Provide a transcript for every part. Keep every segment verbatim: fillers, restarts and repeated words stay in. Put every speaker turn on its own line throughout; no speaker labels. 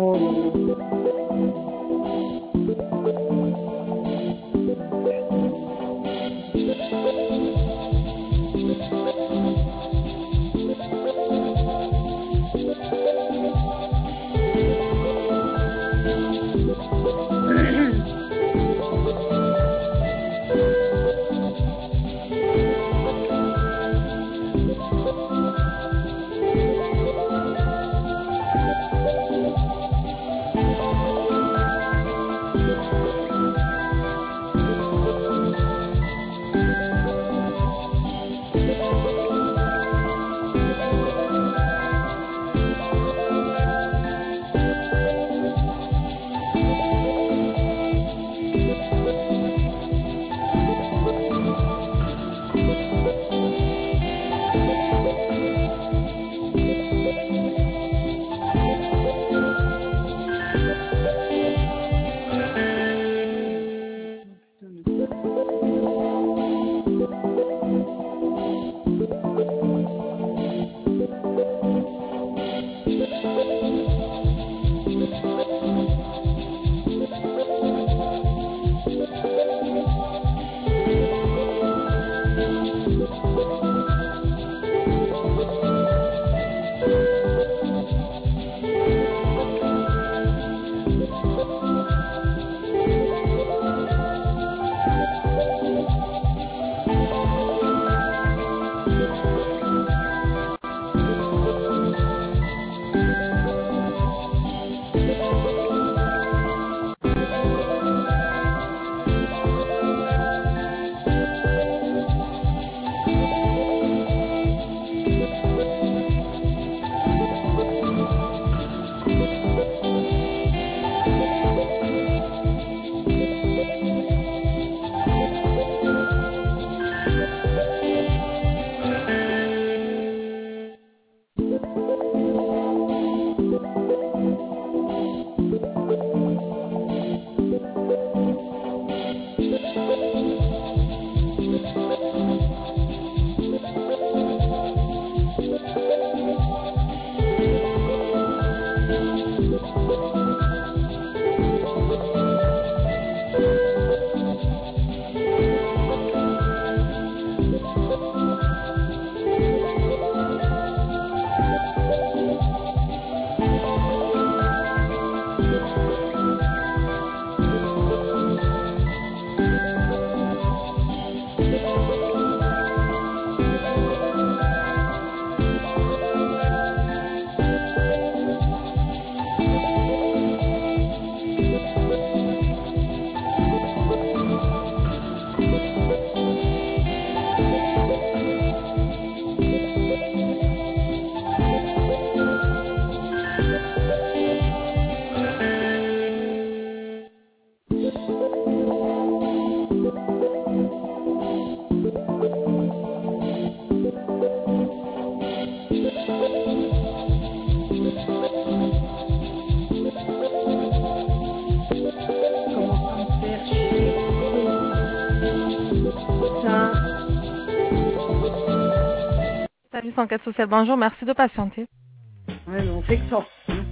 Service enquête sociale, bonjour, merci de patienter.
Ouais, mais on fait que ça. Hein.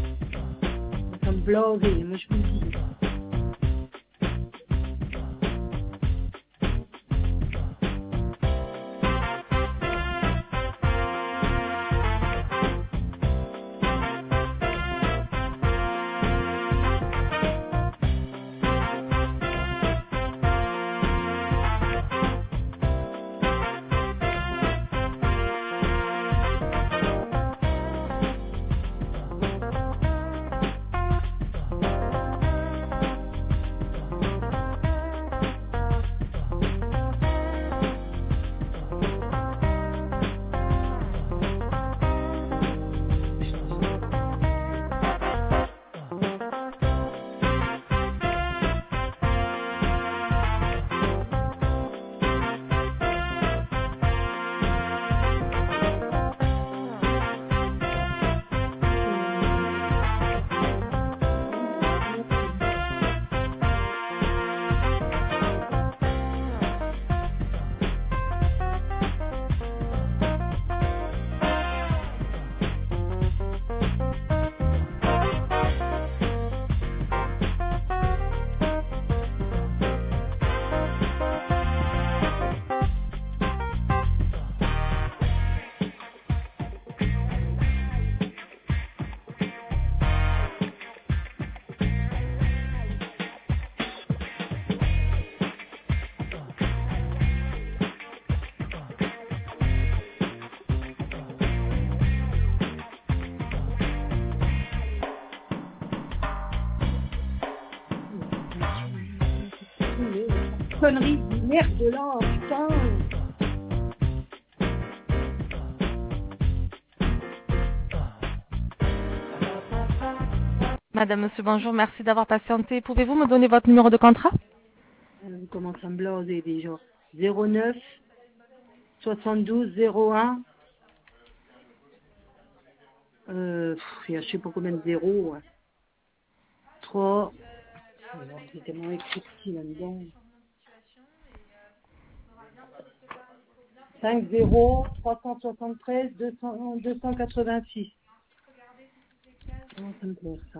Ça me blague, moi je me dis. conneries de merde là, putain.
Madame, monsieur, bonjour, merci d'avoir patienté. Pouvez-vous me donner votre numéro de contrat?
On commence à me blaser déjà. zéro neuf soixante-douze zéro un. Euh, pff, il y a je sais pas combien de zéros. Ouais. trois. Alors, c'est tellement écrit petit là-dedans. cinq zéro trois cent soixante-treize deux cents deux cent quatre-vingt-six. Comment ça me plaît ça?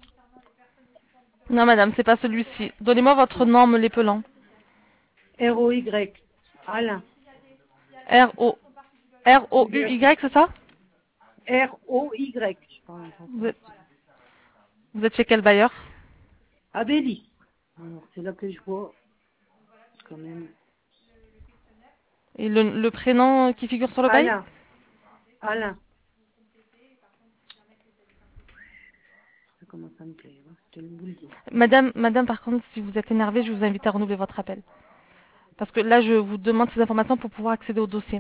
Non, madame, c'est pas celui-ci. Donnez-moi votre nom en me l'épelant.
R O Y. Alain.
R O R O U Y, c'est ça?
R O Y. Je parle en
Vous
français.
êtes, vous êtes chez quel bailleur?
Abélie. Alors, c'est là que je vois quand même.
Et le, le prénom qui figure sur le bail?
Alain. Alain. Ça commence à me plaire, hein, je te le vous le dis.
Madame, madame, par contre, si vous êtes énervée, je vous invite à renouveler votre appel. Parce que là, je vous demande ces informations pour pouvoir accéder au dossier.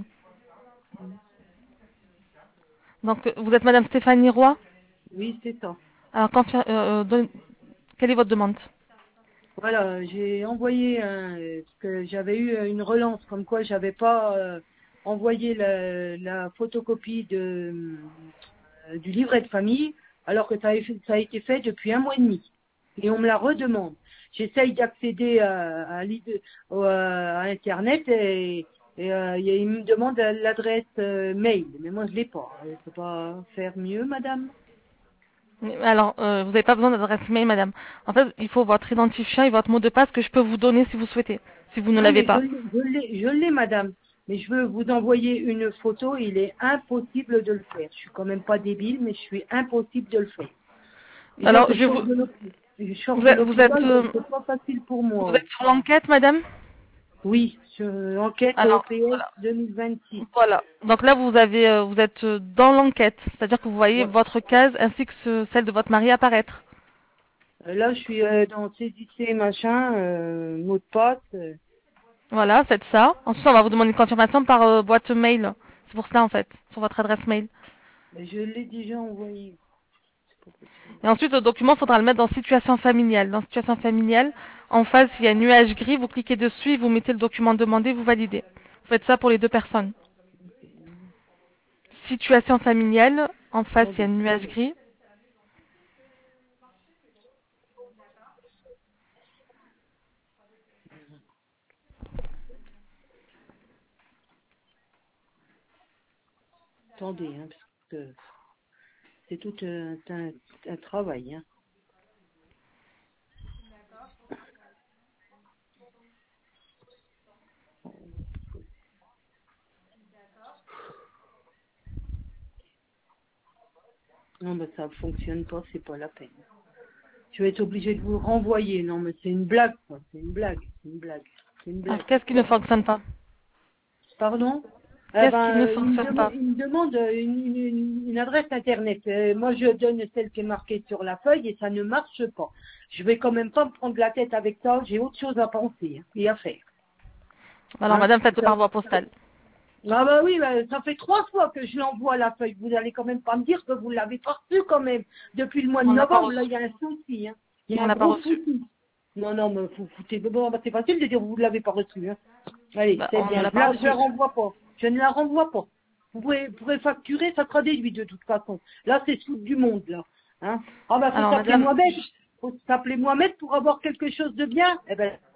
Donc, vous êtes madame Stéphanie Roy?
Oui, c'est ça.
Alors, confir- euh, euh, donne- quelle est votre demande?
Voilà, j'ai envoyé un, euh, parce que j'avais eu euh, une relance comme quoi j'avais pas euh, envoyé la, la photocopie de, euh, du livret de famille, alors que ça a, été- ça a été fait depuis un mois et demi. Et on me la redemande. J'essaye d'accéder à, à, l'id- au- à Internet et, et euh, il me demande l'adresse euh, mail. Mais moi je l'ai pas. Je peux pas faire mieux, madame.
Alors, euh, vous n'avez pas besoin d'adresse mail, madame. En fait, il faut votre identifiant et votre mot de passe que je peux vous donner si vous souhaitez, si vous ne
Ah,
l'avez
mais je
pas.
l'ai, je l'ai, je l'ai, madame. Mais je veux vous envoyer une photo. Il est impossible de le faire. Je suis quand même pas débile, mais je suis impossible de le faire. Déjà
Alors,
que
je
je
vais
sors
vous...
de l'hôpital, je sors
Vous
de
êtes, vous êtes,
l'hôpital, donc
euh,
c'est pas facile pour
vous
moi.
êtes sur l'enquête, madame?
Oui, sur l'enquête
Alors,
O P S
voilà.
deux mille vingt-six.
Voilà. Donc là, vous avez, euh, vous êtes euh, dans l'enquête, c'est-à-dire que vous voyez
Ouais.
votre case ainsi que ce- celle de votre mari apparaître.
Euh, Là, je suis euh, dans saisissez machin, euh, mot de passe. euh.
Voilà, faites ça. Ensuite, on va vous demander une confirmation par euh, boîte mail. C'est pour ça, en fait, sur votre adresse mail.
Mais je l'ai déjà envoyé. C'est pas possible.
Et ensuite, le document, il faudra le mettre dans situation familiale. Dans situation familiale, en face, il y a un nuage gris, vous cliquez dessus, et vous mettez le document demandé, vous validez. Vous faites ça pour les deux personnes. Situation familiale, en face, il y a un
Attendez,
nuage gris.
attendez, hein, parce que c'est tout un, un, un travail. Hein. Non, mais ça fonctionne pas, c'est pas la peine. Je vais être obligée de vous le renvoyer. Non, mais c'est une blague, quoi. C'est une blague, c'est une blague, c'est une blague.
Alors, qu'est-ce qui ne fonctionne pas?
Pardon? Eh
Qu'est-ce qui
ben,
ne
euh, il, me
fonctionne
demo-
pas?
il me demande euh, une, une- une adresse internet. Euh, moi, je donne celle qui est marquée sur la feuille et ça ne marche pas. Je vais quand même pas me prendre la tête avec ça. J'ai autre chose à penser hein, et à faire.
Alors,
Hein?
madame, faites-le
Ça-
par voie postale.
Ah bah oui, bah, ça fait trois fois que je l'envoie la feuille. Vous allez quand même pas me dire que vous l'avez pas reçue quand même. Depuis le mois de
On l'a pas
novembre, là,
reçu.
il y a un souci. Hein. Il y a
On
un
l'a pas
gros
reçu.
souci. Non, non, mais vous foutez. Bon, bah, c'est facile de dire que vous ne l'avez pas reçue. Hein. Allez,
Bah,
c'est
on ne
bien.
l'a
Je
pas
la, je
reçu.
la renvoie pas. Je ne la renvoie pas. Vous pourrez, vous pourrez facturer, ça sera déduit de toute façon. Là, c'est sous du monde, là. Hein. Ah bah, faut
Alors,
s'appeler
madame,
Mohamed. Faut s'appeler Mohamed pour avoir quelque chose de bien. Eh ben,